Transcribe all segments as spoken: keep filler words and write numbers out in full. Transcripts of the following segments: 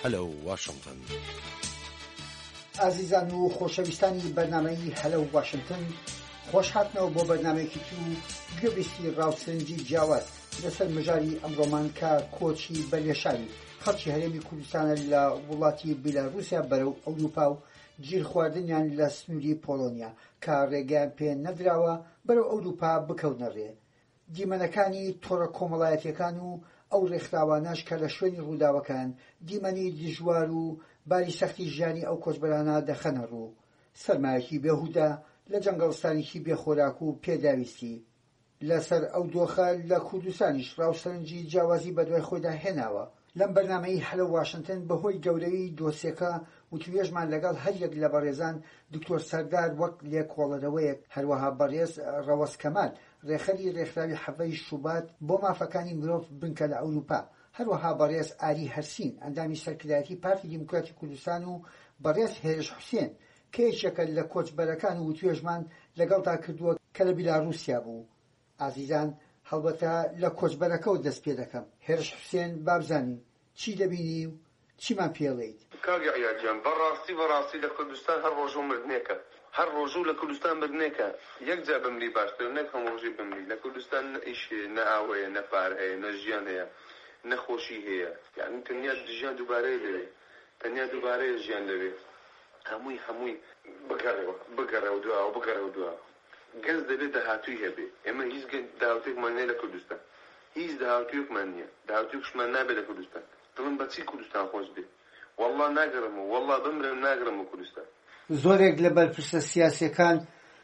هەلو واشنگتن. ئازیزان و خۆشەویستانی بەرنامەی هەلو واشنگتن، خۆش هاتنەوە بۆ بەرنامەیەکی و گوێبیستی ڕاوسەرنجی جیاواز لەسەر مژاری ئەمڕۆمان کە کۆچی بەلێشانی خەڵکی هەرێمی کوردستانە لە وڵاتی بیلاڕووسیا بەرەو ئەوروپا و گیر خواردنیان لە سنووری پۆڵۆنیا کە ڕێگەیان پێ نەدراوە بەرەو ئەوروپا بکەونە ڕێ. دیمەنەکانی تۆڕە کۆمەڵایەتیەکان و ئەو ڕێکخراوانەش کە لە شوێنی ڕووداوەکان دیمەنی دژوار و باری سەختی ژیانی ئەو کۆچبەرانە دەخەنە ڕوو. سەرمایەکی بێهودە لە جەنگەڵستانێکی بێخۆراک و پێداویستی. لەسەر ئەو دۆخە لە کوردستانیش ڕاوسەرنجی جیاوازی بەدوای خۆیدا هێناوە. لەم بەرنامەی هەلو واشنگتن بەهۆی گەورەی دۆسیەکە وتوێژمان لەگەڵ هەریەک لە بەڕێزان دکتۆر سەردار وەک لێکۆڵەرەوەیەک، هەروەها بەڕێز ڕەوەز کەمال ڕێخەری ڕێکخراوی حەڤەی شوبات بۆ مافەکانی مرۆڤ بنکە لە ئەوروپا، هەروەها بەڕێز ئاری هەرسین ئەندامی سەرکردایەتی پارتی دیموکراتی کوردستان و بەڕێز هێرش حوسێن کە یەکێکە لە کۆچبەرەکان و توێژمان لەگەڵدا کردووە کە لە بیلاڕووسیا بوو. ئازیزان، هەڵبەتە لە کۆچبەرەکەەوە دەست پێ دەکەم. هێرش حوسێن بابزانین چی دەبینی و چیمان پێڵێیت؟ کاگە عیاجیان بەڕاستی بەڕاستی لە کوردستان هەر ڕۆژوو مردنێکە، هەر ڕۆژوو لە کوردستان مردنێکە. یەک جا بمری باشتر نەک هەموو ڕۆژی بمری. لە کوردستان نە ئیش هەیە، نە ئاو هەیە، نە پار هەیە، نە ژیان هەیە، نەخۆشی هەیە. یعنی تەنیا ژیان دووبارەیە لەوێ، تەنیا دووبارەیە ژیان لەوێ. هەمووی هەمووی بگەڕێەوە بگەڕێەوە دواوە بگەڕێەوە دواوە. گەز دەبێت داهاتووی هەبێ. ئێمە هیچ داهاتوویەکمان نییە لە کوردستان، هیچ داهاتوویەکمان نییە، داهاتوویەکشمان نابێت لە کوردستان. دڵم بەچی کوردستان خۆش بێ، وەڵڵا ناگەڕم و وەڵڵا بمرم ناگەڕم و کوردستان. زۆرێک لە بەرپرسە سیاسیەکان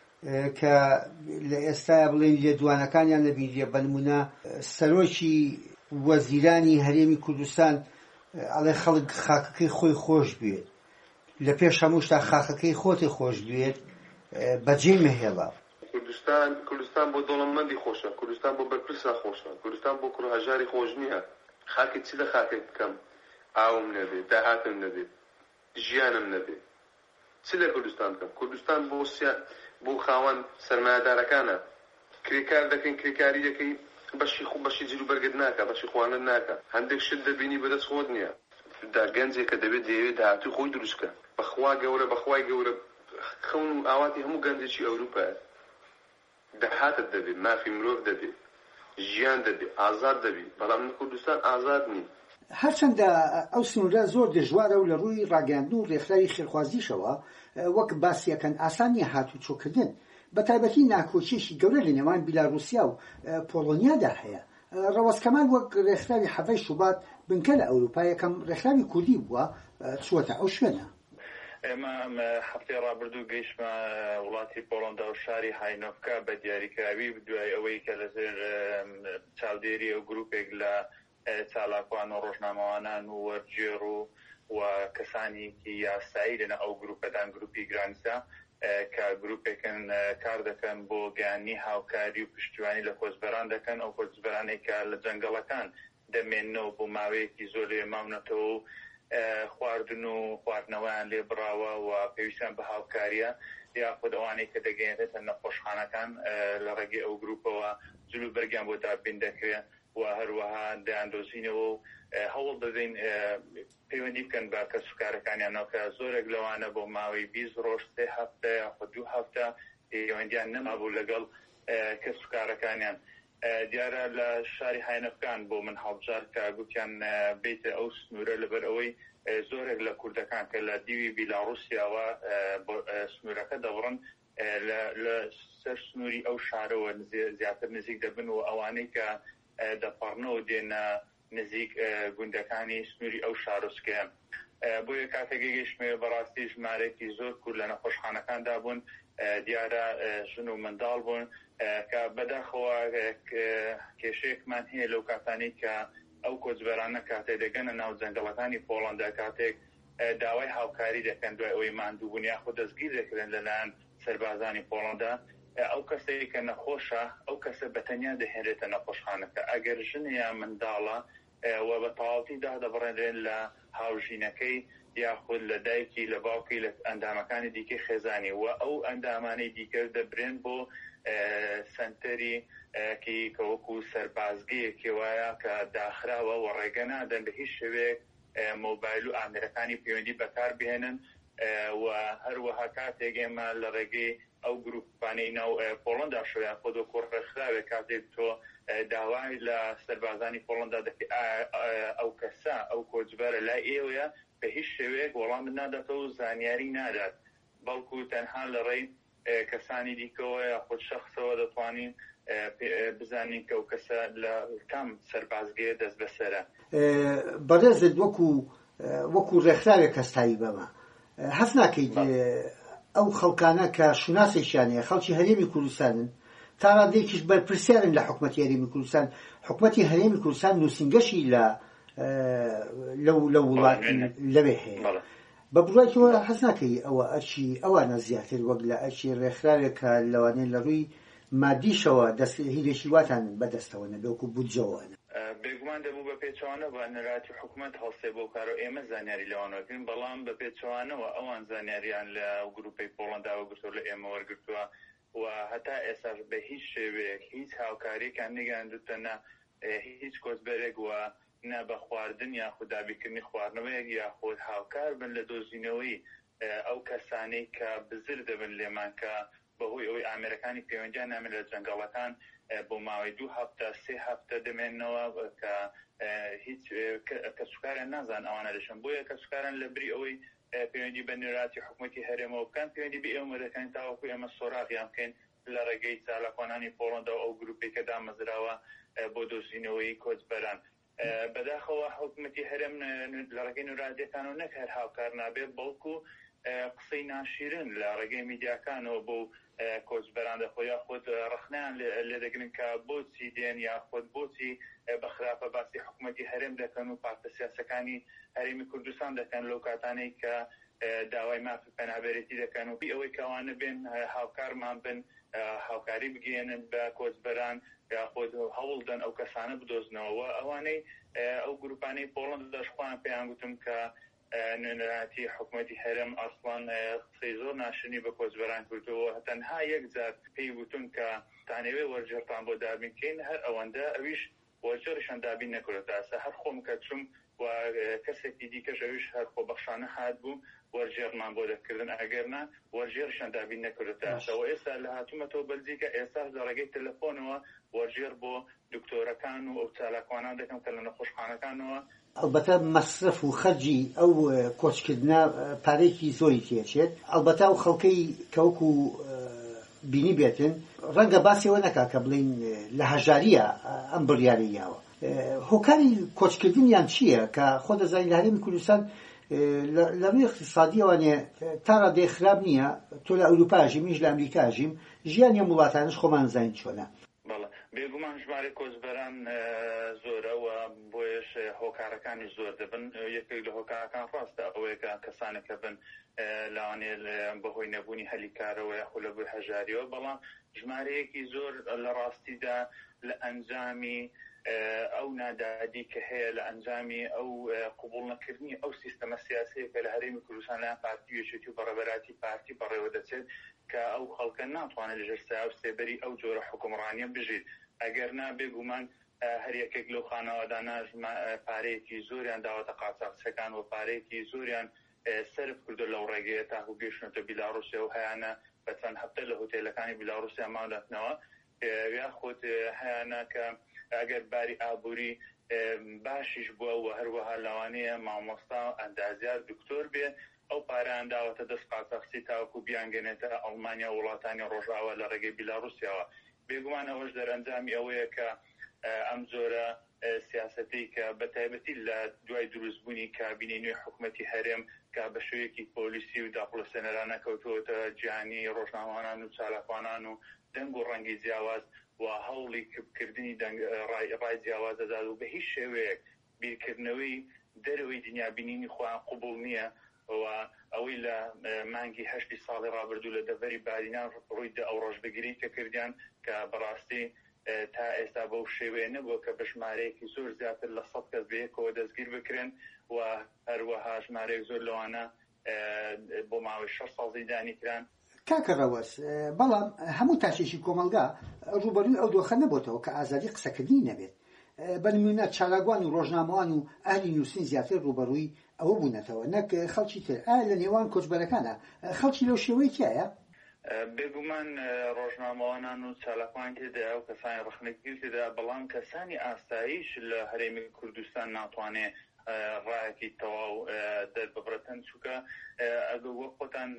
کە لە ئێستاە بڵێن لێدوانەکانیان لەبیریە، بەنمونە سەرۆکی وەزیرانی هەرێمی کوردستان ئەڵێ خەڵک خاکەکەی خۆی خۆش بێت، لە پێش هەموو شتا خاکەکەی خۆتی خۆش دوێت بەجێ مەهێڵە. کوردستان کوردستان بۆ دەوڵەمەندی خۆشە، کوردستان بۆ بەرپرسا خۆشە، کوردستان بۆ کوڕهەژاری خۆش نییە. خاکێ چی لە خاکێک بکەم؟ ئاوم نەبێت، داهاتم نەبێت، ژیانم نەبێت. چی لە کوردستان بکەم؟ کوردستان بۆ بۆ خاوەن سەرمایەدارەکانە. کرێکار دەکەین، کرێکاری دەکەی، بەشی خوب بەشی جلو بەرگت ناکە، بەشی خواردن ناکە. هەندێک شت دەبینی بەدەست خۆت نییە. دا گەنجێکە دەبێت دەیەوێت داهاتووی خۆی دروستکە. بەخوا گەورە بەخوای گەورە خەون و ئاواتی هەموو گەنجێکی ئەوروپایە. دەهاتت دەبێت، مافی مرۆڤ دەبێت، ژیان دەبێت، ئازاد دەبێت. بەڵام لە کوردستان ئازاد نین. هەرچەندە ئەو سنوورە زۆر دژوارە و لە ڕووی ڕاگەاندن و ڕێکخراوی خێرخوازیشەوە وەک باسیەکەن ئاسان نیە هاتوچۆکردن. بە تایبەتی ناکۆچیەکی گەورە لە نێوان بیلاڕووسیا و پۆڵۆنیادا هەیە. ڕەوەز کەمال وەک ڕێکخراوی حەڤەی شوبات بنکە لە ئەوروپا یەکەم ڕێکخراوی کوردی بووە چووەتە ئەو شوێنە. ئێمە هەفتەی ڕابردوو گەیشتمە وڵاتی پۆڵەندا و شاری هاینۆڤکا بە دیاریکراوی دوای ئەوەی کە لەسەر چاودێری ئەو گروپێک لە چالاکوان و ڕۆژنامەوانان و وەرجێڕ و و کەسانێکی یاسایی لەنە ئەو گروپەدان گروپی گرانسا کە گروپێکن کار دەکەن بۆ گەیاندنی هاوکاری و پشتیوانی لە کۆچبەران دەکەن، ئەو کۆچبەرانێک کە لە جەنگەڵەکان دەمێننەوە بۆ ماوەیەکی زۆر لێ ماونەتەوە و خواردن و خواردنەوەیان لێ بڕاوە و پێویستیان بە هاوکاریە، یاخود ئەوانەی کە دەگەێنێتە نەخۆشخانەکان لە ڕێگەی ئەو گروپەوە جلو بەرگیان بۆ دابین دەکرێت و هەروەها دەیاندۆزینەوە و هەوڵ دەدەین پەیوەندی بکەن بە کەسوکارەکانیانەوە کە زۆرێک لەوانە بۆ ماوەی بیست ڕۆژ سێ هەفتە یاخود دوو هەفتە پەیوەندیان نەمابوو لەگەڵ کەسوکارەکانیان. دیارە لە شاری هاینەفکان بۆ من هەڵبژار کە گوتیان بێتە ئەو سنوورە لەبەر ئەوەی زۆرێک لە کوردەکان کە لە دیوی بیلاڕووسیاوە سنوورەکە دەبڕن لە سەر سنووری ئەو شارەوە زیاتر نزیک دەبن و ئەوانەی کە دەپەڕنەوە دێنە نزیک گوندەکانی سنووری ئەو شارۆچکەیە. بۆیە کاتێک گەیشتمە بەڕاستی ژمارەیەکی زۆر کورد لە نەخۆشخانەکاندا بوون، دیارە ژن و منداڵ بوون کە بەداخەوە کێشەیەکمان هەیە لەو کاتانی کە ئەو کۆچبەرانە کاتێک دەگەنە ناو جەنگەڵەکانی پۆڵەندا، کاتێک داوای هاوکاری دەکەن دوای ئەوەی ماندووبوون یاخود دەستگیر دەکرێن لەلایەن سەربازانی پۆڵەندا، ئەو کەسەی کە نەخۆشە ئەو کەسە بەتەنیا دەهێنرێتە نەخۆشخانەکە. ئەگەر ژنە یا منداڵە و بە تەواوەتیدا دەبڕێنرێن لە هاوژینەکەی یاخود لە دایکی لە باوکی لە ئەندامەکانی دیکەی خێزانی و ئەو ئەندامانەی دیکە دەبرێن بۆ سنتەری کی کە وەکو سەربازگەیەکی وایە کە داخراوە و ڕێگە نادەن بە هیچ شێوەیەک مۆبایل و ئامێرەکانی پەیوەندی بەکار بهێنن و هەروەها کاتێک ئێمە لە ڕێگەی ئەو گروپانەی ناو پۆڵەندا شویان خۆ دۆ کۆڕخراوێ کاتێک تۆ داوای لە سەربازانی پۆڵەندا دەکەی ئەو کەسە ئەو کۆچبەرە لای ئێوەیە بە هیچ شێوەیەک وەڵام ناداتەوە و زانیاری نادات بەڵکو تەنها لە ڕێی کەسانی دیکەوە یاخود شەخصەوە دەتوانین بزانین کە ئەو کەسە لە کام سەربازگەیە دەست بەسەرە. بەڕێزت وەکو وەکو ڕێکخراوێک هەستایی بەمە هەست ناکەیت ئەو خەڵکانە کە شوناسێکیانەیە خەڵکی هەرێمی کوردستانن تا ڕادێکیش بەرپرسیارن لە حکوومەتی هەرێمی کوردستان حکوومەتی هەرێمی کوردستان نووسینگەشی لە لە وڵات لەوێ هەیە بە بڕایەوە هەست ناکەی ئەوە ئەرچی ئەوانە زیاتر وەک لە ئەرچی ڕێکخراوێکە لەوانەیە لە ڕووی مادیشەوە هیرێکی واتان بەدەستەوە نەبێوەکو بودجەوەوانە بێگومان دەبوو بە پێچوانە بە نەراتی حکوومەت هەڵسێ بۆ کارەوە ئێمە زانیاری لەوانەکەین بەڵام بە پێچوانەوە ئەوان زانیاریان لە گروپی پۆڵەنداوە گرتووە لە ئێمە وەرگرتووە و هەتا ئێساش بە هیچ شێوەیەک هیچ هاوکاریەکان نیگەاندوتە نە هیچ کۆچبەرێک وە نە بە خواردن یاخود دابیکردنی خواردنەوەیەک یاخود هاوکار بن لە دۆزینەوەی ئەو کەسانەی کە بزر دەبن لێمان کە بەهۆی ئەوەی ئامێرەکانی پەیوەندیان نامێت لە جەنگەڵەکان بۆ ماوەی دوو هەفتە سێ هەفتە دەمێنەوە کە هیچ کەسوکاریان نازان ئەوانە دەشن بۆیە کەسوکاران لە بری ئەوەی پەیوەندی بە نێراتی حکوومەتی هەرێمەوە بکەن پەیوەندی بە ئێوە دەکەن تاوەکو ئێمە سۆراغیان بکەین لە ڕێگەی چالاکۆنانی پۆڵەندا ئەو گروپی کە دامەزراوە بۆ دۆزینەوەی کۆچبەران بەداخەوە حکوومەتی هەرێم لە ڕێگەی نوێرادیەکانەوە نەک هەر هاوکار نابێت بەڵکو قسەی ناشیرن لە ڕێگەی میدیاکانەوە بۆ کۆچبەران دەخۆ یاخود ڕخنیان لێ دەگرن کە بۆچی دێن یاخود بۆچی بەخراپە باسی حکوومەتی هەرێم دەکەن و پارتە سیاسەکانی هەرێمی کوردستان دەکەن لەو کاتانەی کە داوای مافی پەنابەرێتی دەکەن و ئەوەی کەوانە بێن هاوکارمان بن هاوکاری بگەێنن بە کۆچبەران یاخود هەوڵدەن ئەو کەسانە بدۆزنەوە ئەوانەی ئەو گروپانەی پۆڵەند دەشخوان پێیان گوتم کە نوێنەراتی حکوومەتی هەرێم ئاسڵان قسەی زۆر ناشرینی بە کۆچبەران کردەوە تەنها یەک جار پێی گوتن کە تانەوێ وەرجێڕتان بۆ دابینکەین هەر ئەوەندە ئەویش وەرجێڕیشان دابین نەکردێتە ئەسا هەر خۆم کە چوم و کەسێکی دیکەش ئەویش هەر خۆبەخشانە هات بوو وەرجێڕمان بۆ دەکردن ئەگەرنا وەرجێڕیشان دابین نەکردێتە ئەسەوە ئێستا لە هاتوومەتەوە بەلجیکا ئێستا لە ڕێگەی تەلەفۆنەوە وەرجێڕ بۆ دکتۆرەکان و ئەو چالاکوانان دەکەم کە لە نەخۆشخانەکانەوە ئەلبەتە مەصرف و خەرجی ئەو کۆچکردنە پارێکی زۆری تێچێت ئەلبەتە و خەڵکەی کەوەکو بینی بێتن ڕەنگە باسیەوە نەکا کە بڵین لە هەژاریە ئەم بڕیارەیەوە هۆکاری کۆچکردنیان چییە کە خۆ دەزانین لە هەرێمی کوردستان لە ڕووی اقتصادیەوانێ تا ڕادێ خراپ نییە تۆ لە ئەوروپاژیم میش لە ئەمریکاژیم ژیانی وڵاتانش خۆمان زانین چۆنە بێگومان ژمارە کۆچبەران زۆرە و بۆیش هۆکارەکانی زۆر دەبن یەکێک لە هۆکارەکان ڕاستە ئەوەیە کەسانێکە بن لەوانێ بەهۆی نەبوونی هەلیکارەوە یاخود لە بۆی هەژاریەوە بەڵام ژمارەیەکی زۆر لە ڕاستیدا لە ئەنجامی ئەو نادادی کە هەیە لە ئەنجامی ئەو قبوڵ نەکردنی ئەو سیستەمە سیاسەیە کە لە هەرێمی کوردستان لایەن پارتی یەکێتی و بەڕێوەبەراتی پارتی بەڕێوە دەچێت کە ئەو خەڵکە ناتوانێت لەژێر سایە و سێبەری ئەو جۆرە حکومڕانیە بژیت ئەگەر نا بێگومان هەر یەکێک لەو خانەوادانە پارەیەکی زۆریان داوەتە قاچاقچەکان و پارەیەکی زۆریان سەرف کردو لەو ڕێگەیە تاکو گەیشتنەوە بیلاڕوسیا و هەیانە بە چەند هەفتە لە هۆتێلەکانی بیلاڕوسیا ماوەدەتنەوە یاخود هەیانە کە ئەگەر باری ئابووری باشیش بووە و هەروەها لەوانەیە مامۆستا ئەندازیار دکتۆر بێ ئەو پارەیان داوەتە دەست قاچاقچی تاوەکو بیانگەنێتە ئەڵمانیا و وڵاتانی ڕۆژاوە لە ڕێگەی بیلاڕوسیاوە بێگومان ئەوەش دەرەنجامی ئەوەیە کە ئەم جۆرە سیاسەتی کە بەتایبەتی لە دوای دروستبوونی کابینەی نوێی حکوومەتی هەرێم کە بە شێوەیەکی پۆلیسی و داپڵەسێنەرانە کەوتووەتە جیهانی ڕۆژنامەوانان و چالاکوانان و دەنگ و ڕەنگی جیاواز و هەوڵی کردنی ڕای جیاواز دەدات و بە هیچ شێوەیەک بیرکردنەوەی دەرەوەی دنیابینینی خۆیان قبوڵ نییە و ئەوەی لە مانگی هەشتی ساڵی ڕابردوو لە دەڤەری بارینان ڕووی ئەو ڕۆژبگیری کە کردیان کە بەڕاستی تا ئێستا بەو شێوەیە نەبووە کە بە ژمارەیەکی زۆر زیاتر لە سەد کەس بەیەکەوە دەستگیر بکرێن و هەروەها ژمارەیەک زۆر لەوانە بۆ ماوەی شەش ساڵ زیندانی کران. کاکە ڕەوەس بەڵام هەموو تاشێکی کۆمەلگا ڕوبەرووی ئەو دۆخە نەبووتەوە کە ئازادی قسەکردنی نەبێت بەنمونە چالاکوان و ڕۆژنامەوان و ئاهلی نووسین زیاتر ڕوبەڕووی ئەوە بوونەتەوە نەک خەڵکی تر. ئایا لە نێوان کۆچبەرەکانە خەڵکی لەو شێوەی تایە؟ بێگومان ڕۆژنامەوانان و چالاکوان تێدا و کەسانی ڕخنەگیر تێدا، بەڵام کەسانی ئاساییش لە هەرێمی کوردستان ناتوانێت ڕایەکی تەواو دەرببڕێتن، چونکە ئەگەر وەک خۆتان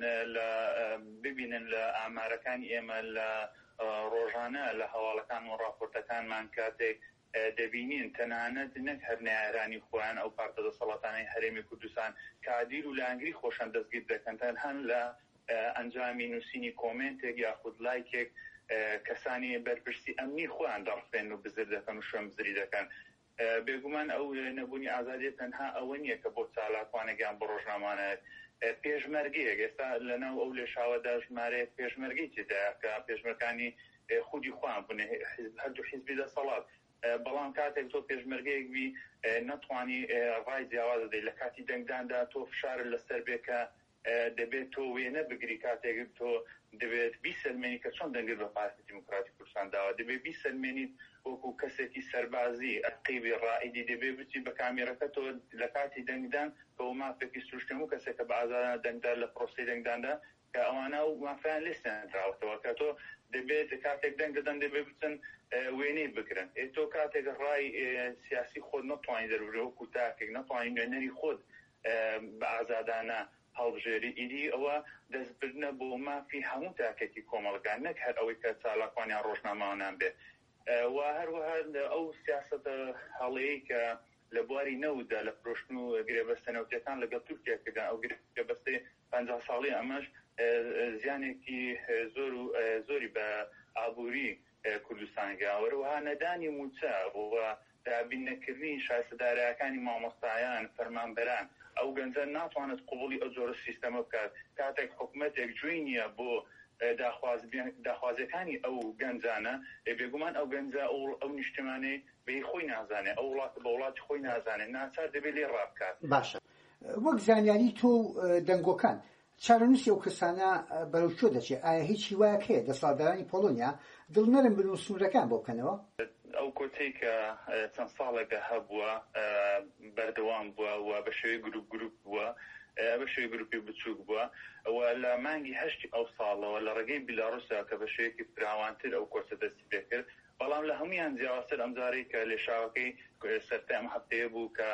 ببینن لە ئامارەکانی ئێمە لە ڕۆژانە لە هەواڵەکان و ڕاپۆرتەکانمان کاتێک دەبینین تەنانەت نەک هەر نایارانی خۆیان ئەو پارتە دەسەڵاتانەی هەرێمی کوردستان کادیر و لانگری خۆشان دەستگیر دەکەن، تەنها لە ئەنجامی نووسینی کۆمنتێک یاخود لایکێک کەسانی بەرپرسی ئەمنی خۆیان دەڕفێن و بزر دەکەن و شوێن بزری دەکەن. بێگومان ئەو نەبوونی ئازادی تەنها ئەوە نییە کە بۆ چالاکوانێکیان بۆ ڕۆژنامانەت پێشمەرگەیەک ئێستا لەناو ئەو لێشاوەدا ژمارەیەک پێشمەرگەی تێدایە کە پێشمەرگەکانی خودی خۆیان بوون هەردوو حیزبی دەسەڵات، بەڵام کاتێک تۆ پێشمەرگەیەک بی نەتوانی ڕای جیاواز دەدەیت لە کاتی دەنگداندا تۆ فشارت لەسەر بێ کە دەبێت تۆ وێنە بگری کاتێک تۆ دەبێت بیسەلمێنی کە چۆن دەنگت بە پارتی دیموکراتی کوردستان داوە، دەبێت بیسەلمێنیت وەکو کەسێکی سەربازی ئەقیبی ڕائیدی، دەبێت بچی بە کامێرەکە تۆ لە کاتی دەنگدان بە مافێکی سروشتێم و کەسێکە بە ئازادانە دەنگدار لە پرۆسی دەنگداندا کە ئەوانە و مافیان لێستیان دراوەتەوە کە تۆ دەبێت کاتێک دەنگ دەدەن دەبێت بچن وێنەی بگرن. تۆ کاتێک ڕای سیاسی خۆت نەتوانی دەربڕێ وەکو تاکێک نەتوانی نوێنەری خۆت بە ئازادانە هەڵبژێری، ئیدی ئەوە دەستبردنە بۆ مافی هەموو تاکێکی کۆمەڵگان، نەک هەر ئەوەی کە چالاکوانیان ڕۆژنامەوانان بێت. و هەروەها ئەو سیاسەتە هەڵەیەی کە لە بواری نەوتدا لە فرۆشتن و گرێبەستە نەوتەکان لەگەڵ تورکیا کردن، ئەو گرێبەستەی پەنجا ساڵی ئەمەش زیانێکی زۆر و زۆری بە ئابووری کوردستانگا، وەروەها نەدانی موچە و دابینەکردنی شایستەدارەکانی مامۆستایان فەرمانبەران، ئەو گەنجە ناتوانێت قوبولی ئەو جۆرە سیستەمە بکات. کاتێک حکوومەتێک جوێی نییە بۆ داخوازەکانی ئەو گەنجانە، بێگومان ئەو گەنجە ئەو نیشتمانەی بێ خۆی نازانێت، ئەو وڵات بە وڵاتی خۆی نازانێت، ناچار دەبێت لێ ڕابکات. باشە، وەک زانیاری تۆ دەنگۆکان چارەنووسی ئەو کەسانە بەرەو چۆ دەچێت؟ ئایا هیچی وایە هەیە دەسەڵاتدارانی پۆلۆنیا دڵنەرم بن و سنوورەکان بۆ بکەنەوە؟ ئەو کۆچەی کە چەند ساڵێکە هەبووە بەردەوام بووە و بە شێوەی گروپ گروپ بووە، بە شێوەی گروپی بچووک بووە، ئەوە لە مانگی هەشتی ئەو ساڵەوە لە ڕێگەی بیلاڕووسیا کە بە شێوەیەکی فراوانتر ئەو کۆچە دەستی پێ کرد، بەڵام لە هەمویان جیاوازتر ئەمجارەی کە لێشاوەکەی سەرەتای ئەم هەفتەیە بوو کە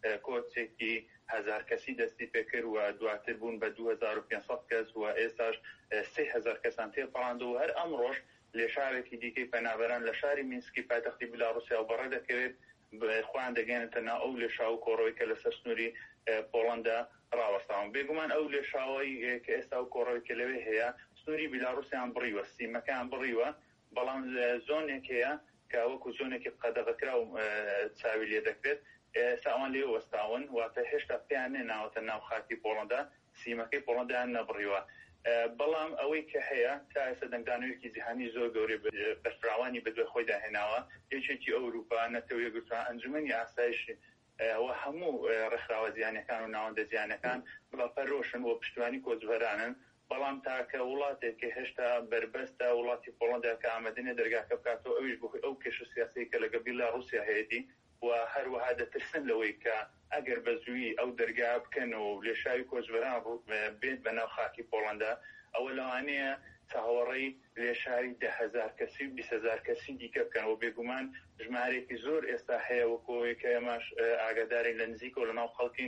کۆچێکی هەزار کەسی دەستی پێ کرد و دواتر بوون بە دوو هەزار و پێنج سەد کەس و ئێستاش سێ هەزار کەسان تێپەڕاندەوە. هەر ئەمڕۆژ لێشاوێکی دیکەی پەنابەران لە شاری مینسکی پایتەختی بیلاڕووسیا و بەڕێ دەکەوێت خۆیان دەگەێنێتە ناو ئەو لێشاو و کۆڕەوەی کە لەسەر سنووری پۆڵەندا ڕاوەستاون. بێگومان ئەو لێشاوەی کە ئێستا و کۆڕەوەی کە لەوێ هەیە سنووری بیلاڕووسیان بڕیوە، سیمەکان بڕیوە، بەڵام زۆنێک هەیە کە وەکو زۆنێکی قەدەغەکرا و چاوی لێ دەکرێت ئێستا ئەوان لێ وەستاون، واتە هێشتا پێیان نێناوەتە ناو خاکی پۆڵەندا، سیمەکەی پۆڵەندایان نەبڕیوە. بەڵام ئەوەی کە هەیە تا ئێستا دەنگدانەوەیەکی جیهانی زۆر گەورەی بەرفراوانی بەدوای خۆی داهێناوە، یەکێکی ئەوروپا نەتەوە یەکگرتووە ئەنجومەنی ئاسایشی و هەموو ڕێکخراوە زیانەکان و ناوەندە زیانەکان بەپەرۆشن و پشتیوانی کۆچبەرانن، بەڵام تاکە وڵاتێکی هێشتا بربەستە وڵاتی پۆڵەندا کە ئامادەنێ دەرگاکە بکاتەوە ئەویش بۆ ئەو کێشە سیاسی کە لەگەڵ بیلاڕووسیا هەیەی و هەروەها دەترسن لەوەی کە ئەگەر بە زووی ئەو دەرگا بکەن و لێشاوی کۆچبەران بێت بەناو خاکی پۆڵەندا، ئەوە لەوانەیە چاوەڕێی لێشاری دە هەزار کەسی و بیست هەزار کەسی دیکە بکەن و بێگومان ژمارێکی زۆر ئێستا هەیە وەکۆی کە ئێمەش ئاگاداری لە نزیکە و لەناو خەڵکین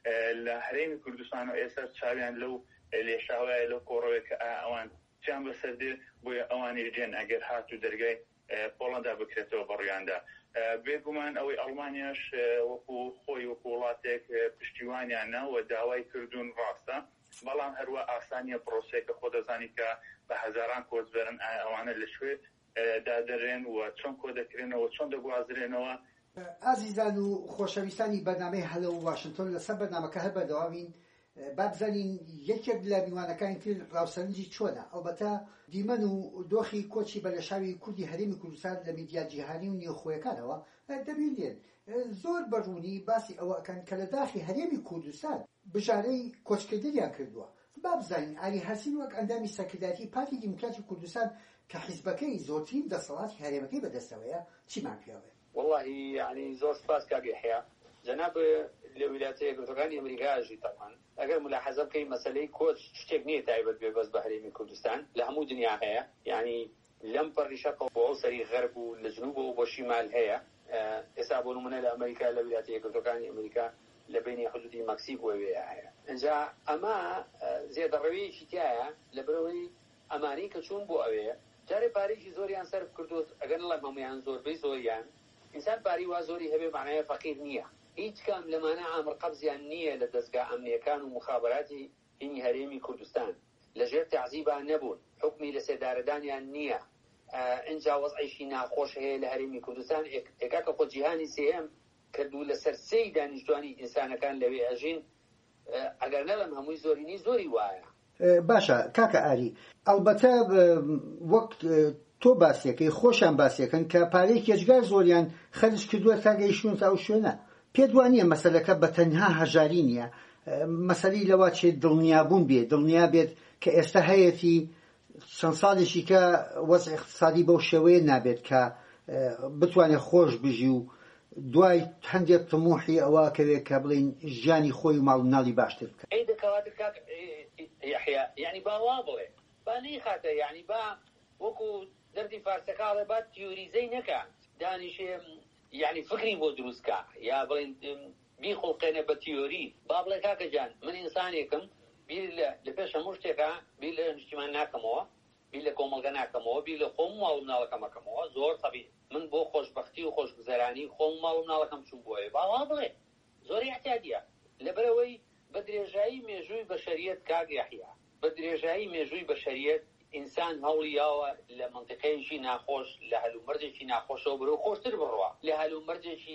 لە هەرێمی کوردستان و ئێستا چاویان لەو لێشاوایە لەو کۆڕەوەی کە ئەوان چیان بەسەر دێ بۆیە ئەوانی جێن ئەگەر هات و دەرگای پۆڵەندا بکرێتەوە بەڕوویاندا. بێگومان ئەوەی ئەڵمانیاش وەکو خۆی وەکو وڵاتێک پشتیوانیانە و داوای کردوون ڕاستە، بەڵام هەروە ئاسانیە پرۆسەیەکە خۆ دەزانی کە بە هەزاران کۆچبەرن ئەوانە لەکوێ دادەرێن و چۆن کۆ دەکرێنەوە چۆن دەگوازرێنەوە. ئازیزان و خۆشەویستانی بەرنامەی هەلە و واشنگتن لەسەر بەرنامەکە هەر بەردەوامین با بزانین یەکێک لە میوانەکانی تر ڕاوسەرنجی چۆنە. ئەلبەتە دیمەن و دۆخی کۆچی بەلەشاوی کوردی هەرێمی کوردستان لە میدیا جیهانی و نێوخۆیەکانەوە دەبینێن زۆر بەڕوونی باسی ئەوە ئەکەن کە لە داخی هەرێمی کوردستان بژارەی کۆچکردنیان کردووە. با بزانین ئالی هەرسین وەک ئەندامی سەرکردایەتی پارتی دیموکراتی کوردستان کە حیزبەکەی زۆرترین دەسەڵاتی هەرێمەکەی بەدەستەوەیە چیمان پێوێت؟ والله يعني زور سپاس کاک یحیا جناب لولايات یەکگرتوەکانی ئەمریکاژی طبعا ئەگەر ملاحەزە بکەین مەسەلەی کۆچ شتێک نییە تایبەت بێ بەس بە هەرێمی کوردستان لە هەموو دنیا هەیە یعنی لەم پەڕی شەرق بۆ ئەو سەری غەرب و لە جنوب و بۆ شیمال هەیە ئێستا بۆ نمونە لە ئەمریکا لە ویلایەتە یەکگرتوەکانی ئەمریکا لە بینی حدودی مەکسیک وێوەیە هەیە ئەنجا ئەمە زێدەڕەوەیەکی تایە لەبەرەوەی ئەمانەی کە چوون بۆ ئەوەیە جارێ پارێکی زۆریان سەرف کردوت ئەگەر نەڵێم هەمویان زۆربەی زۆریان ئینسان پاری وا زۆری هەبێ معنایە فەقیر نییە هیچ کام لەمانە ئامر قەبزیان نییە لە دەستگا ئەمنیەکان و مخابراتی هینی هەرێمی کوردستان لەژێر تەعزیبان نەبوون حکمی لە سێدارەدانیان نییە ئەنجا وەزعیشی ناخۆش هەیە لە هەرێمی کوردستان ئێکا کە خۆ جیهانی سێم کردو لەسەر سێی دانیشتوانی ئینسانەکان لەوێ ئەژین ئەگەر نەڵێم هەمووی زۆرینی زۆری وایە. باشە کاکە ئاری ئەلبەتە وەک تۆ باسیەکەی خۆشیان باسیەکەن کە پارەی کێچگار زۆریان خەرج کردووە تا گەیشتون تا ئەو شوێنە پێت وانییە مەسەلەکە بە تەنها هەژاری نییە مەسەلەی لەوا چێ دڵنیابوون بێت دڵنیا بێت کە ئێستا هەیەی چەند ساڵێکی کە وەزع اقتصادی بەو شێوەیە نابێت کە بتوانێت خۆش بژی و دوای هەندێک تموحی ئەوە کەوێت کە بڵین ژیانی خۆی و ماڵ مناڵی باشتر بکە ئەی دەکەواتە کاک یحیا یعنی با وا بڵێ با نەیخاتە یعنی با وەکو دەردی فارسەکاڵێ با تیۆریزەی نەکە دانیشێ یعنی فکری بۆ دروستکە یا بڵین بیخڵقێنە بە تیۆری با بڵێ کاکە جان من ئینسانێکم بیر لە پێش هەموو شتێکە بیر لە نیشتیمان ناکەمەوە بیر لە کۆمەڵگە ناکەمەوە بیر لە خۆم ماڵ و مناڵەکەمەکەمەوە زۆر تەبیعی من بۆ خۆشبەختی و خۆشگوزەرانی خۆم ماڵ و مناڵەکەم چوون بۆیە باوا بڵێ زۆر احتیاجیە لەبەرەوەی بە درێژایی مێژووی بەشەریەت کاک یحیا بە درێژایی مێژووی بەشەریەت ئینسان هەوڵی یاوە لە منطقەیەکی ناخۆش لە هەلومەرجێکی ناخۆشەوە بەرەو خۆشتر بڕوا لە هەلومەرجێکی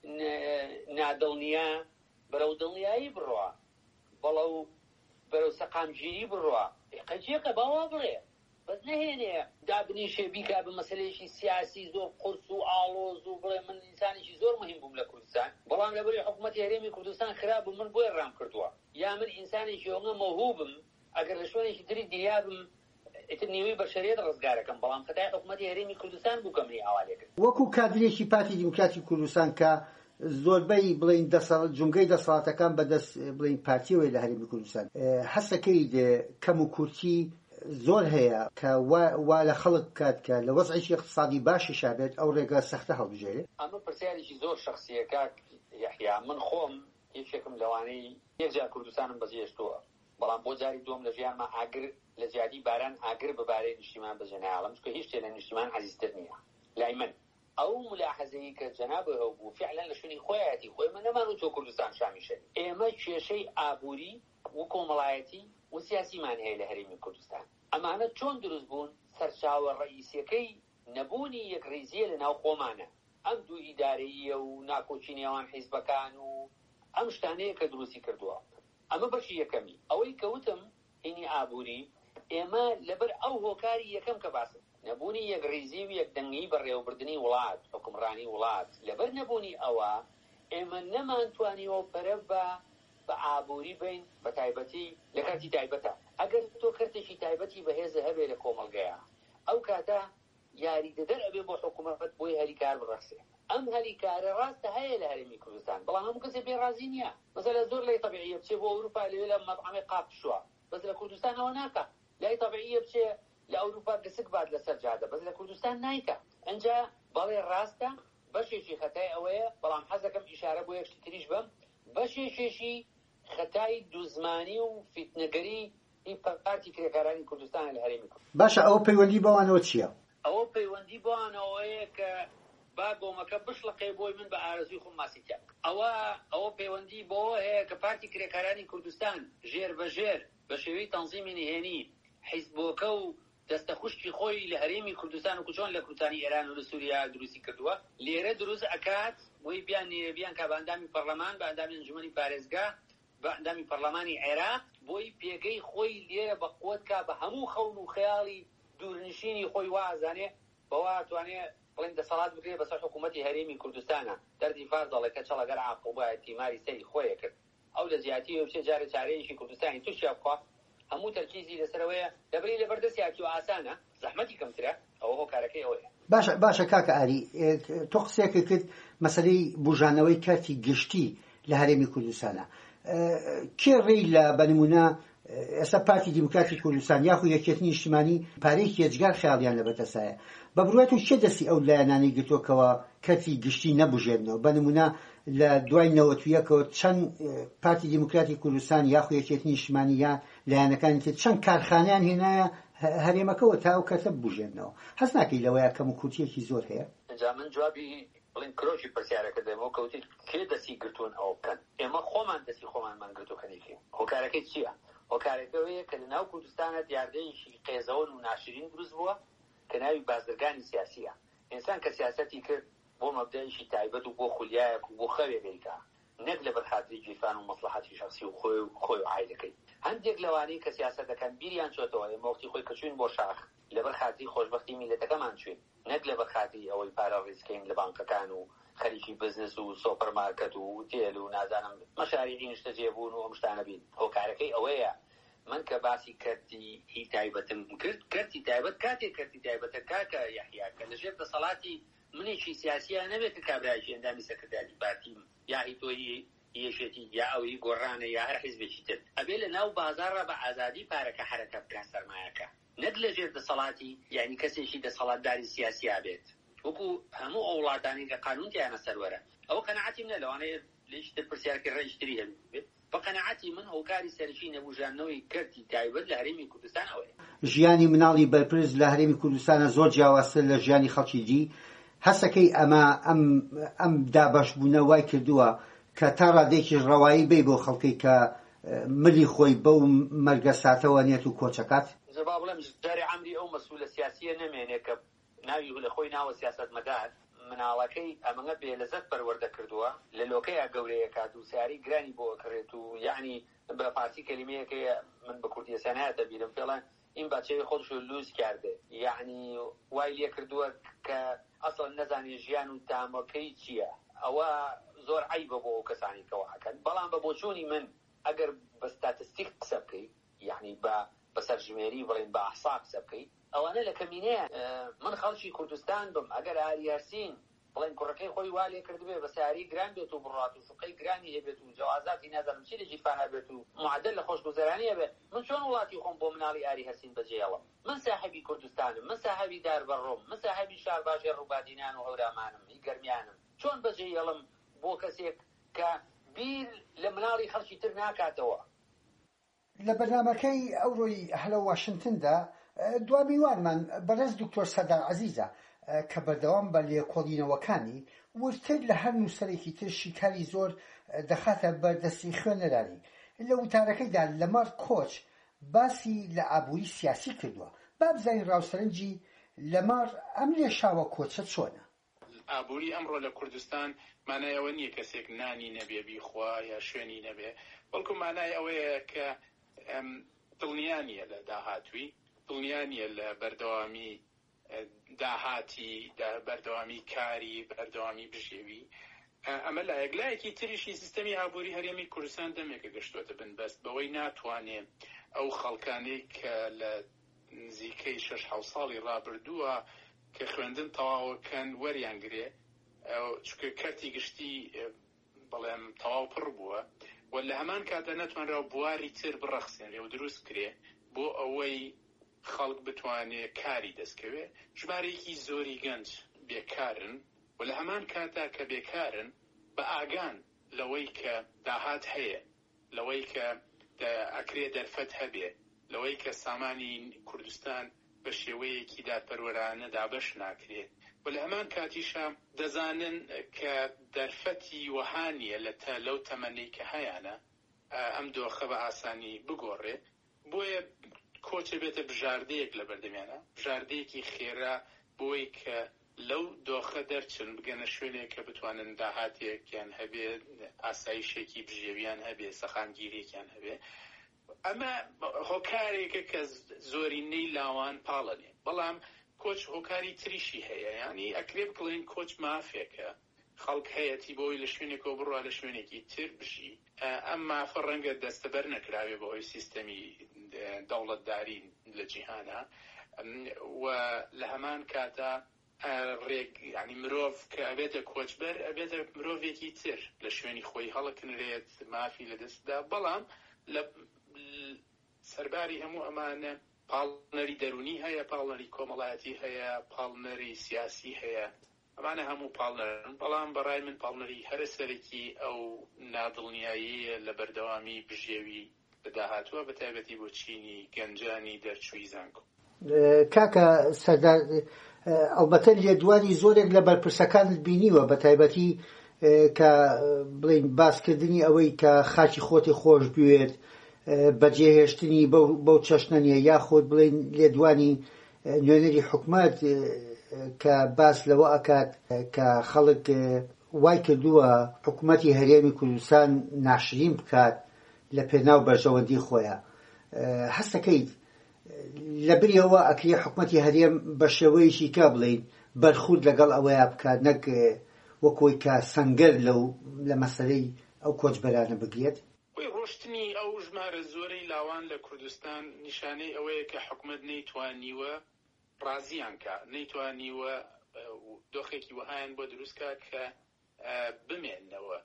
نادڵنیا بەرەو دڵنیایی بڕوا بەڵەو بەرەو سەقامگیری بڕوا قەجێقە باوا بڵێ بەس نەهێنێ دابنیشێ بیکا بە مەسەلەیەکی سیاسی زۆر قورس و ئاڵۆز و بڵێ من ئینسانێکی زۆر مهم بووم لە کوردستان بەڵام لەبەری حکوومەتی هەرێمی کوردستان خراپ بوو من بۆی ڕام کردووە یا من ئینسانێکی ئەوە مەوهوبم ئەگەر لە شوێنێکی تری دنیا بم ئیتر نیوەی بەشەریەت ڕزگارەکەم بەڵام خەتای حکوومەتی هەرێمی کوردستان بوو کە منی ئاوالێ کرد وەکو کادرێکی پارتی دیموکراتی کوردستان کە زۆربەی بڵین جومگەی دەسەڵاتەکان بەدەست بڵین پارتیەوەی لە هەرێمی کوردستان هەستەکەی کەم و کورتی زۆر هەیە کە وا لە خەڵک کات کە لە وەزعێکی اقتصادی باشی شابێت ئەو ڕێگە سەختە هەڵبژێرێت ئەمە پرسیارێکی زۆر شەخسیە کاک یحیا من خۆم یەکێکم لەوانەی یەکجار کوردستانم بەجێشتووە بەڵام بۆ جاری دوم لە ژیانمە ئاگر لە زیادی باران ئاگر بەبارەی نیشتیمان بەجێنایڵم چکە هیچ شتێ لە نیشتیمان عەزیزتر نییە لای من ئەو ملاحەزەی کە جەنابە هەبوو فعلا لە شوێنی خۆیەتی خۆی من نەمان و تۆ کوردستان شامی شەری ئێمە کێشەی ئابووری و کۆمەڵایەتی و سیاسیمان هەیە لە هەرێمی کوردستان ئەمانە چۆن دروست بوون سەرچاوە ڕئیسیەکەی نەبوونی یەکڕێزیە لە ناو خۆمانە ئەم دوو ئیدارەیە و ناکۆچی نێوان حیزبەکان و ئەم شتانەیە کە دروستی کردووە ئەمە بەشی یەکەمی ئەوەی کەوتم هینی ئابووری ئێمە لەبەر ئەو هۆکاری یەکەم کە باسم نەبوونی یەکڕێزی و یەکدەنگی بەڕێوەبردننی وڵات حکومڕانی وڵات لەبەر نەبوونی ئەوە ئێمە نەمانتوانیەوە پەرە بە بە ئابووری بین بە تایبەتی لە کاتی تایبەتە ئەگەر تۆ کەرتێکی تایبەتی بەهێزە هەبێ لە کۆمەڵگەیە ئەو کاتە یاریدەدەر ئەبێ بۆ حکوومەت بۆی هەریکار بڕەخسێ ئەم هەریکارە ڕاستە هەیە لە هەرێمی کوردستان بەڵام هەموو کەسێ پێڕازی نییە مەسەلە زۆر لای تەبیعیە بچێ بۆ ئەوروپا لەوێ لە مەطعەمێ قاپ بشووە بەس لە کوردستانەوە ناکە لای تەبیعیە بچێ لە ئەوروپا گسک بات لەسەر جادە بەس لە کوردستان نایکە ئەنجا بەڵێ ڕاستە بەشێکی خەتای ئەوەیە بەڵام حەزەکەم ئیشارە بۆ یەکشتی تریش بم بەشێکێکی خەتای دوزمانی و فیتنەگەری این پارتی کرێکارانی کوردستان لە هەرێمی کوردستان باشە ئەوە پەیوەندی بەوانەوە چییە؟ ئەوە پەیوەندی بۆوانەوەیە کە با گۆمەکە بشڵقێ بۆی من بە ئارەزوی خۆم ماسیتە ئەوە ئەوە پەیوەندی بۆەوە هەیە کە پارتی کرێکارانی کوردستان ژێر بەژێر بە شێوەی تەنزیمی نهێنی حیزبۆکە و دەستە خوشکی خۆی لە هەرێمی کوردستان و کوچۆن لە کوردستانی ئێران و لە سووریا دروستی کردووە لێرە دروست ئەکات بۆی بیان نێرەبیان کا بە ئەندامی پەرلەمان بە ئەندامی ئەنجومەنی پارێزگا بە ئەندامی پەرلەمانی عێراق بۆی پێگەی خۆی لێرە بە قووەت کا بە هەموو خەون و خەیاڵی دوورنشینی خۆی وازانێ بەوا توانێ بڵێن دەسەڵات بگرێ بەسەر حکوومەتی هەرێمی کوردستانە دەردی فار دەڵێ کە چەڵەگەر عاقڵ بە تیماری سەری خۆیە کرد ئەو لە زیاتی وچێ جارە چارەیەکی کوردستانی تووشیا بخوا هەموو تەرکیزی لەسەرەوەیە دەبری لە بەردەستیاتی و ئاسانە زەحمەتی کەمترە ئەوە هۆکارەکەی ئەوەیە باشە باشە کاکە ئاری تۆ قسێکی کرد مەسەلەی بژانەوەی کارتی گشتی لە هەرێمی کوردستانە کێ ڕێی لە بەنمونە ئێستا پارتی دیموکراتی کوردستان یاخو یەکێتنی نیشتیمانی پارەیەکی ێجگار خەیاڵیان لە بەدەستایە بە بڕوات و چێ دەستی ئەو لایەنانی گرتووەکەوە کارتی گشتی نەبژێنەوە بەنمونە لە دوای نەوەتویەکەوە چەند پارتی دیموکراتی کوردستان یاخو یەکێتنی نیشتیمانی یا لایەنەکانی تر چەند کارخانیان هێنایە هەرێمەکەەوە تا ئەو کەسە بژێنەوە هەست ناکەی لەوەیە کەم و کورتیەکی زۆر هەیە جا من جوابی بڵین کرۆژی پرسیارەکە دەمەوە کەوتی کێ دەستی گرتوون ئەو بکەن ئێمە خۆمان دەستی خۆمانمان گرتووکەنێکی هۆکارەکەی چییە هۆکارەکەوەیە کە لە ناو کوردستانە دیاردەیەکی قێزەوەن و ناشرین دروست بووە کە ناوی بازرگانی سیاسیە ئینسان کە سیاسەتی کرد بۆ مەبدەیەکی تایبەت و بۆ خولیایەک و بۆ خەوێ بێیکە نەک لە بەرخاتری گیرفان و مەسلحەتی شخصی و خۆی و خۆی و عایلەکەی هەندێک لەوانەی کە سیاسەت دەکەن بیریان چۆتەوە ئێمە وەختی خۆی کە چوین بۆ شاخ لەبەر خاتری خۆشبەختی میلەتەکەمان چوین نەک لەبەر خاتری ئەوەی پارە ڕیزکەین لە بانکەکان و خەریکی بزنس و سۆپەرمارکەت و تێل و نازانم مەشاریعی نیشتە جێبوون و ئەم شتانە بین هۆکارەکەی ئەوەیە من کە باسی کردی هی تایبەتم کرد کردی تایبەت کاتێک کردی تایبەتە کاکە یەحیا کە لەژێر دەسەڵاتی منێکی سیاسیە نەبێت کە کابرایشی ئەندامی سەکرداری پارتیم یا هی تۆی یەشێتی یا ئەوی گۆڕانە یا هەر حیزبێکی تر ئەبێ لە ناو بازاڕە بە ئازادی پارەکە حرەکە بکە سەرمایەکە نەک لەژێر دەسەڵاتی یعنی کەسێکی دەسەڵاتداری سیاسیا بێت وەکو هەموو ئەو وڵاتانی کە قانونتیانە سەروەرە ئەو قەنەعەتی منە لەوانەیە لێشتر پرسیارکە ڕێژتری هەبێت بە قەنەعەتی من هۆکاری سەرەکی نەبوژانەوەی کردی تایبەت لە هەرێمی کوردستان ئەوەیە ژیانی مناڵی بەرپرس لە هەرێمی کوردستانە زۆر جیاوازتر لە ژیانی خەڵکی دی هەسەکەی ئەمە ئەم ئەم دابەشبوونە وای کردووە کە تا ڕادێکی ڕەوایی بێ بۆ خەڵکی کە ملی خۆی بەو مەرگە ساتەوە نێت و کۆچەکات زەبا بڵێم جارێ عەمری ئەو مەسئولە سیاسیە نەمێنێ کە ناوی لە خۆی ناوە سیاست مەدار مناڵەکەی ئەمەگە بێلەزەت پەروەردە کردووە لە لۆکەیە گەورەیە کات و سیاری گرانی بۆ کڕێت و یعنی بە فارسی کەلیمەیەکەیە من بە کوردستانەیە دەبیرم فێڵەن این بچه خودش رو لوز کرده یعنی وای لێ کردووە کە ئەسڵ نەزانێ ژیان و تامەکەی چییە ئەوە زۆر عیبە بۆ ئەو کەسانی کەەوە ئەکەن بەڵام بە بۆچوونی من ئەگەر بە ستاتستیک قسە بکەی یعنی بە بەسەرژمێری بڵێن بە ئەحسا قسە بکەی ئەوانە لە کەمینەیە من خەڵکی کوردستان بم ئەگەر ئاریارسین بڵێن کوڕەکەی خۆی وا لێ کردبێ بە سیاری گران بێت و بڕات و شوقەی گرانی هەبێت و جوازاتی نازانم چی لە جیرفان هەبێت و معدل لە خۆشگوزەرانی هەبێت من چۆن وڵاتی خۆم بۆ مناڵی ئاری هەرسین بەجێڵم من ساحەبی کوردستانم من ساحەبی داربەڕۆم من ساحەبی شار باشێ ڕووبادینان و هەورامانم هی گەرمیانم چۆن بەجێڵم بۆ کەسێک کە بیر لە مناڵی خەڵکی تر ناکاتەوە لە بەرنامەکەی ئەوڕۆی هەلە واشنگتندا دوا میوانمان بەڕێز دکتۆر سەردار عەزیزە کە بەردەوام بە لێکۆڵینەوەکانی ورتر لە هەر نووسەرێکی تر شیکاری زۆر دەخاتە بەردەستی خوێنەرانی لە وتارەکەیدا لەمەڕ کۆچ باسی لە ئابووری سیاسی کردووە با بزانین ڕاوسەرنجی لەمەڕ ئەم لێشاوە کۆچە چۆنە ئابووری ئەمڕۆ لە کوردستان مانای ئەوە نییە کەسێک نانی نەبێ بیخوا یا شوێنی نەبێ بەڵکو مانای ئەوەیە کە دڵنیانیە لە داهاتووی دڵنیانیە لە بەردەوامی داهاتی بەردەوامی کاری بەردەوامی بژێوی ئەمە لە یەکلایەکی تریشی سیستەمی ئابووری هەرێمی کوردستان دەمێکە گەشتووەتە بن بەست بەوەی ناتوانێ ئەو خەڵکانەی کە لە نزیکەی شەش حەوت ساڵی ڕابردووە کە خوێندن تەواوەکەن وەریانگرێ چونکە کەرتی گشتی بەڵێم تەواو پڕ بووە و لە هەمان کاتە نەتوانرا بواری تر بڕەخسێنرێ و دروست کرێ بۆ ئەوەی خەڵک بتوانێت کاری دەستکەوێ ژمارەیەکی زۆری گەنج بێکارن و لە هەمان کاتا کە بێکارن بە ئاگان لەوەی کە داهات هەیە لەوەی کە ئەکرێ دەرفەت هەبێ لەوەی کە سامانی کوردستان بە شێوەیەکی دادپەروەرانە دابەش ناکرێت و لە هەمان کاتیشە دەزانن کە دەرفەتی وەهانیە لە لەو تەمەنەی کە هەیەە ئەم دۆخە بە ئاسانی بگۆڕێ بۆیە کۆچە بێتە بژاردەیەک لە بەردەمیانە بژاردەیەکی خێرا بۆی کە لەو دۆخە دەرچن بگەنە شوێنێک کە بتوانن داهاتێکیان هەبێ ئاسایشێکی بژێویان هەبێ سەخانگیریێکیان هەبێ ئەمە هۆکارێکە کە زۆرینەی لاوان پاڵەنێ بەڵام کۆچ هۆکاری تریشی هەیە ینی ئەکرێ بڵێن کۆچ مافێکە خەڵک هەیەی بۆی لە شوێنێکەوە بڕوا لە شوێنێکی تر بژی ئەم مافە ڕەنگە دەستەبەر نەکراوێ بەهۆی سیستەمی دەوڵەتداری لە جیهانە و لە هەمان کاتا ڕێک ینی مرۆڤ کە ئەبێتە کۆچبەر ئەبێتە مرۆڤێکی تر لە شوێنی خۆی هەڵەکنرێت مافی لە دەستدا بەڵام لە سەرباری هەموو ئەمانە پاڵنەری دەرونی هەیە پاڵنەری کۆمەڵایەتی هەیە پاڵنەری سیاسی هەیە ئەمانە هەموو پاڵنەرن بەڵام بەڕای من پاڵنەری هەرە سەرەکی ئەو نادڵنیاییە لە بەردەوامی بژێوی داهاتووە بە تایبەتی بۆ چینی گەنجانی دەرچووی زانکۆ. کاکە سەردار ئەڵبەتە لێدوانی زۆرێک لە بەرپرسەکانت بینیوە بە تایبەتی کە بڵین باسکردنی ئەوەی کە خاکی خۆتی خۆش بوێت بەجێهێشتنی بەو چەشنە نیە یاخۆت بڵین لێدوانی نوێنەری حکومەت کە باس لەوە ئەکات کە خەڵک وای کردووە حکومەتی هەرێمی کوردستان ناشرین بکات لە پێناو بەرژەوەندی خۆیان هەستەکەیت لەبریەوە ئەکرێ حکومەتی هەرێم بە شێوەیەکی کە بڵین بەرخورد لەگەڵ ئەوەیە بکات نەک وەکۆی کە سەنگەر لەو لە مەسەلەی ئەو کۆچبەرانە بگرێت. ڕۆشتنی ئەو ژمارە زۆرەی لاوان لە کوردستان نیشانەی ئەوەیە کە حکومەت نەیتوانیوە ڕازیان کە نەیتوانیوە دۆخێکی وەهایان بۆ دروستکە کە بمێننەوە.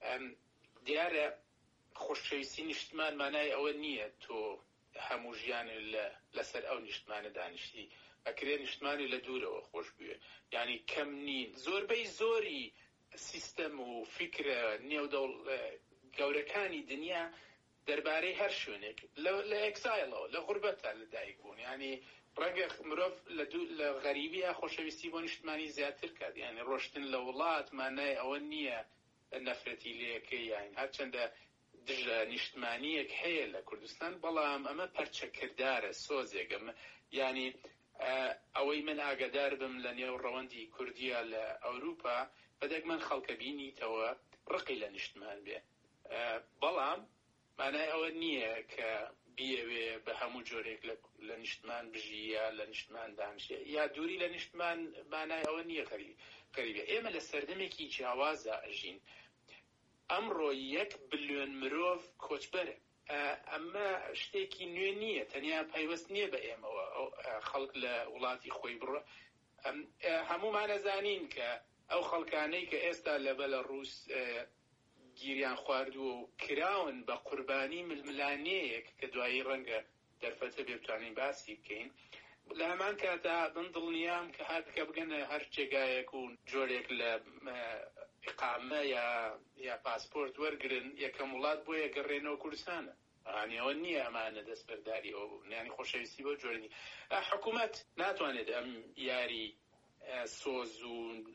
دیارە خۆشەویستی نیشتمان مانای ئەوە نییە تۆ هەموو ژیان لەسەر ئەو نیشتمانە دانیشتی ئەکرێ نیشتمانی لە دوورەوە خۆش بوێ یعنی کەم نین زۆربەی زۆری سیستەم و فکرە نێودەوڵ گەورەکانی دنیا دەربارەی هەر شوێنێک لە ئێکسایلەوە لە غوربەتە لەدایک بوون ینی ڕەنگە مرۆڤ لە غەریبیە خۆشەویستی بۆ نیشتمانی زیاتر کات یعنی ڕۆشتن لە وڵات مانای ئەوە نییە نەفرەتی لێەکەی یان هەرچەندە دژە نیشتمانیەک هەیە لە کوردستان بەڵام ئەمە پەرچەکردارە سۆزێک ینی ئەوەی من ئاگادار بم لە نێو ڕەوەندی کوردیە لە ئەوروپا بەدەک من خەڵکە بینیتەوە ڕقی لە نیشتمان بێ بەڵام مانای ئەوە نییە کە بیەوێ بە هەموو جۆرێک لە نیشتمان بژیە لە نیشتمان دانشێ یا دووری لە نیشتمان مانای ئەوە نییە غەریبە ئێمە لە سەردەمێکی جیاوازە ئەژین ئەمڕۆ یەک بلیۆن مرۆڤ کۆچبەرە ئەمە شتێکی نوێ نییە تەنیا پەیوەست نییە بە ئێمەوە خەڵک لە وڵاتی خۆی بڕە هەمومان ئەزانین کە ئەو خەڵکانەی کە ئێستا لە بەلەڕووس گیریان خواردووە و کراون بە قوربانی ململانەیەک کە دوایی ڕەنگە دەرفەتە بێ بتوانین باسی بکەین لە هەمان کاتا دڵنیام کە هاتکە بگەنە هەر جێگایەک و جۆرێک لە ئیقامە یا یا پاسپۆرت وەرگرن یەکەم وڵات بۆ یەگەڕێنەوە کوردستانە ئەوە نییە ئەمانە دەستبەرداری ئەو نانی خۆشەویستی بۆ جۆرنی حکوومەت ناتوانێت ئەم یاری سۆز و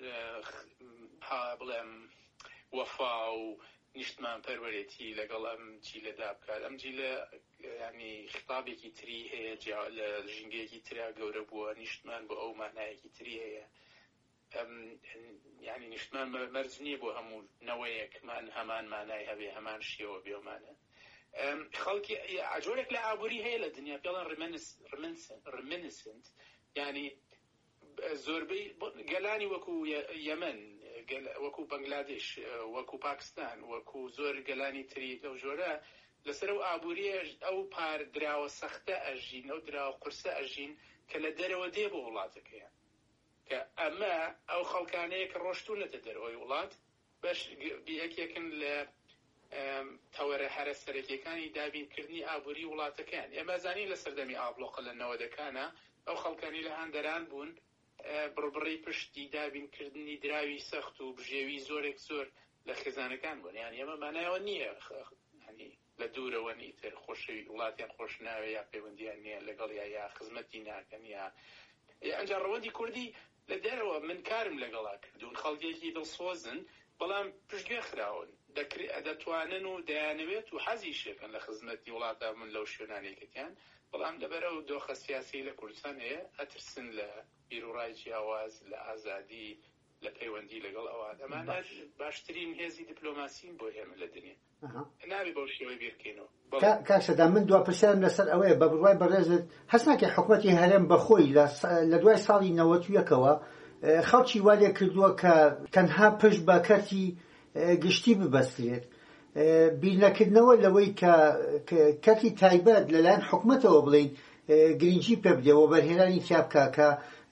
بڵێم وەفا و نیشتمان پەروەرێتی لەگەڵ ئەم چی لەدا بکات ئەم جی لە ینی خطابێکی تری هەیە لە ژینگەیەکی ترا گەورە بووە نیشتمان بۆ ئەو مانایەکی تری هەیە ینی نیشتمان مەرج نییە بۆ هەموو نەوەیەکمان هەمان مانای هەبێ هەمان شێوە بێومانە خەڵکی ئاجۆرێک لە ئابووری هەیە لە دنیا پێڵەن ڕمنسنت ینی زۆربەی گەلانی وەکو یەمەن وەکو بەنگلادێش وەکو پاکستان وەکو زۆر گەلانی تری لەو ژۆرە لەسەر ئەو ئابووریە ئەو پار دراوە سەختە ئەژین ئەو دراوە قورسە ئەژین کە لە دەرەوە دێ بۆ وڵاتەکەیان کە ئەمە ئەو خەڵکانەیە کە ڕۆشتونەتە دەرەوەی وڵات بەش یەکێکن لە تەوەرە هەرە سەرەکیەکانی دابینکردنی ئابووری وڵاتەکان ئێمە زانین لە سەردەمی ئابلۆقە لە نەوەدەکانە ئەو خەڵکانی لە هەندەران بوون بڕبڕی پشتی دابینکردنی دراوی سەخت و بژێوی زۆرێک زۆر لە خێزانەکان بوون یان ئێمە مانایەوە نییە لە دوورەوە نیتر خۆشەوی وڵاتیان خۆش ناوێ یا پەیوەندیان نییە لەگەڵ یا یا خزمەتی ناکەن یا ئەنجا ڕەوەندی کوردی لە دەرەوە من کارم لەگەڵا کردوون خەڵکێکی دڵسۆزن بەڵام پشتگوێ خراون دەتوانن و دەیانەوێت و حەزی شێکن لە خزمەتی وڵاتە من لەو شوێنانێکتیان بەڵام لەبەرە و دۆخە سیاسی لە کوردستان هەیە ئەترسن لە بیرروڕای جیاواز لە ئازادی لە پەیوەندی لەگەڵ ئەوان ئەمان باشترین هێزی دیپلۆماسین بۆ ئێمە لە دنیا ناوی بەو شێوەی بیرکەینەوە. کاکسەدا من دوا پرسیارم لەسەر ئەوەیە بە بڕوای بەڕێزت هەست ناکە حکوومەتی هەرێم بەخۆی لە دوای ساڵی نەوەت و یەکەوە خەڵکی وا لێ کردووە کە تەنها پشت بە کەرتی گشتی ببەسترێت بیرنەکردنەوە لەوەی کە کەرتی تایبەت لەلایەن حکوومەتەوە بڵین گرنگی پێ بدێەوە بەرهێنانی تیا بکە کە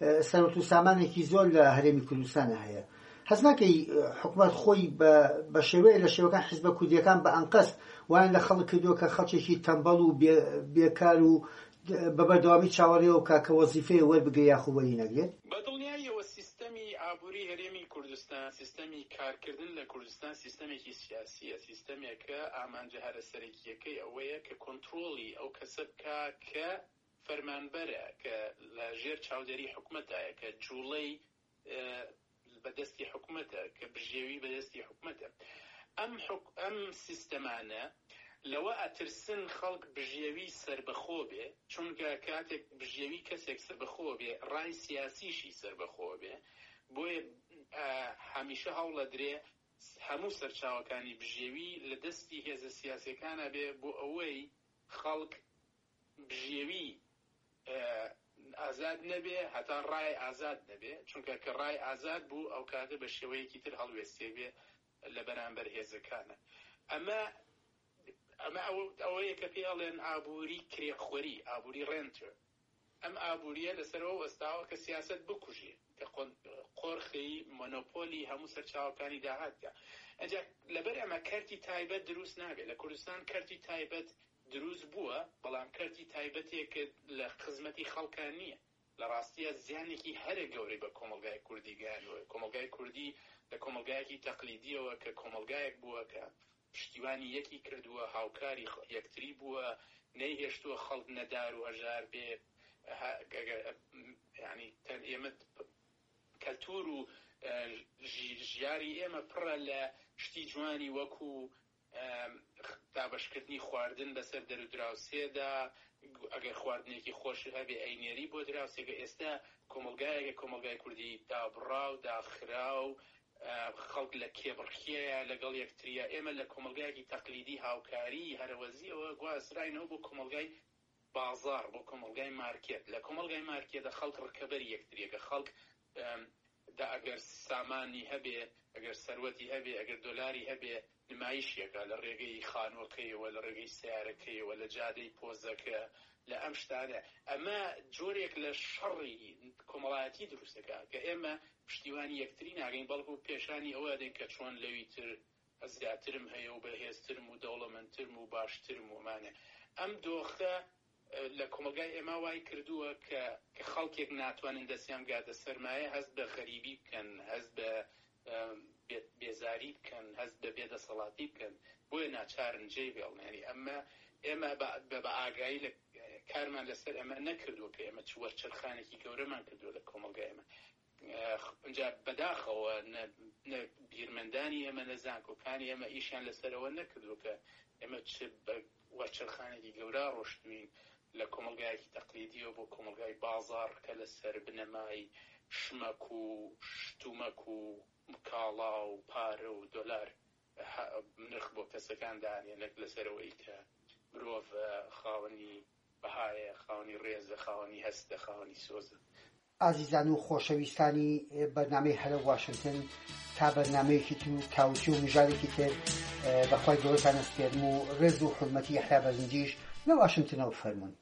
سەرۆت و سامانێکی زۆر لە هەرێمی کوردستانە هەیە. حەز ناکەی حکوومەت خۆی بە شێوەیە لە شێوەکان حیزبە کوردیەکان بە ئەنقەس وایان لە خەڵک کردووە کە خەڵکێکی تەمبەڵ و بێکار و بە بەردەوامی چاوەڕێەوە کاکە وەزیفەیە وەربگرێ یاخۆ وەری نەگرێت؟ بەدڵنیاییەوە سیستەمی ئابووری هەرێمی کوردستان، سیستەمی کارکردن لە کوردستان سیستەمێکی سیاسیە، سیستەمێکە ئامانجە هەرەسەرەکیەکەی ئەوەیە کە کۆنتڕۆڵی ئەو کەسە بکا کە فەرمانبەرە، کە لە ژێر چاودێری حکوومەتایە، کە جوڵەی بەدەستی حکوومەتە، کە بژێوی بەدەستی حکوومەتە. ئەم ئەم سیستەمانە لەوە ئەترسن خەڵک بژێوی سربەخۆ بێ، چونکە کاتێک بژێوی کەسێک سربەخۆ بێ ڕای سیاسیشی سربەخۆ بێ، بۆیە هەمیشە هەوڵە درێ هەموو سەرچاوەکانی بژێوی لە دەستی هێزە سیاسیەکانە بێ بۆ ئەوەی خەڵک بژێوی ئازاد نەبێ، هەتا ڕای ئازاد نەبێ، چونکە کە ڕای ئازاد بوو ئەو کاتە بە شێوەیەکی تر هەڵوێستێ بێ لە بەرامبەر هێزەکانە. ئەمە ئەمە ئەوەیە کە پێڵێن ئابووری کرێخۆری، ئابووری ڕێنتر. ئەم ئابووریە لەسەرەوە وەستاوە کە سیاست بکوژێ، کە قۆرخی مۆنۆپۆلی هەموو سەرچاوەکانی داهاتکە. ئەجا لەبەر ئەمە کەرتی تایبەت دروست نابێت. لە کوردستان کەرتی تایبەت دروست بووە، بەڵام کەرتی تایبەتێکە لە خزمەتی خەڵکان نییە. لە ڕاستیە زیانێکی هەرە گەورەی بە کۆمەلگای کوردی گەیاندووە. کۆمەلگای کوردی لە کۆمەلگایەکی تەقلیدیەوە کە کۆمەلگایەک بووە کە پشتیوانی یەکی کردووە، هاوکاری یەکتری بووە، نەیهێشتووە خەڵک نەدار و هەژار بێ. ینی ئێمە کەلتور و ژیاری ئێمە پڕە لە شتی جوانی وەکو دابەشکردنی خواردن بەسەر دەرو دراوسێدا، ئەگەر خواردنێکی خۆش هەبێ ئەینێری بۆ دراوسێگە. ئێستا کۆمەلگایەکە کۆمەلگای کوردی دابڕاو داخراو، خەڵک لە کێبڕخیەیە لەگەڵ یەکتریە. ئێمە لە کۆمەلگایەکی تەقلیدی هاوکاری هەرەوەزیەوە گوازرایەوە بۆ کۆمەلگای بازار، بۆ کۆمەلگای مارکێت. لە کۆمەلگای مارکێتە خەڵک ڕکەبەری یەکتریەکە، خەڵک دا ئەگەر سامانی هەبێ، ئەگەر سەروەتی هەبێ، ئەگەر دۆلاری هەبێ، نمایشێکە لە ڕێگەی خانووەکەیەوە، لە ڕێگەی سیارەکەیەوە، لە جادەی پۆزەکە، لە ئەم شتانە. ئەمە جۆرێک لە شەڕی کۆمەڵایەتی دروستەکە کە ئێمە پشتیوانی یەکتری ناگەین، بەڵکو پێشانی ئەوە دێن کە چۆن لەوی تر زیاترم هەیە و بەهێزترم و دەوڵەمەندترم و باشترم ومانە. ئەم دۆخە لە کۆمەلگای ئێمە وای کردووە کە کە خەڵکێک ناتوانن دەستیان گاتە سەرمایە، هەست بە غەریبی بکەن، هەست بە بێزاری بکەن، هەست بە بێدەسەڵاتی بکەن، بۆیە ناچارن جێی بێڵنێنی. ئەمە ئێمە بە ئاگایی لە کارمان لەسەر ئەمە نەکردووە کە ئێمە وەرچەرخانێکی گەورەمان کردووە لە کۆمەلگای ئێمە. اینجا بەداخەوە بیرمەندانی ئێمە نەزانکۆکانی ئێمە ئیشیان لەسەرەوە نەکردووە کە ئێمە چ وەرچەرخانێکی گەورە ڕۆشتوین لە کۆمەلگایەکی تەقلیدیەوە بۆ کۆمەلگای بازار کە لەسەر بنەمای شمەک و شتومەک و کاڵا و پارە و دۆلار نرخ بۆ کەسەکان دانێنێک لەسەرەوەی کە مرۆڤ خاوەنی بەهایە، خاوەنی ڕێزە، خاوەنی هەستە، خاوەنی سۆزە. ئازیزان و خۆشەویستانی بەرنامەی هەلە واشنگتن، تا بەرنامەیەکی تر و تاوتی و مژارێکی تر بەخوای گەورەتان ئەسپێرم و ڕێز و حورمەتی یەحیا بەرزنجیش لە واشنگتنەوە فەرموون.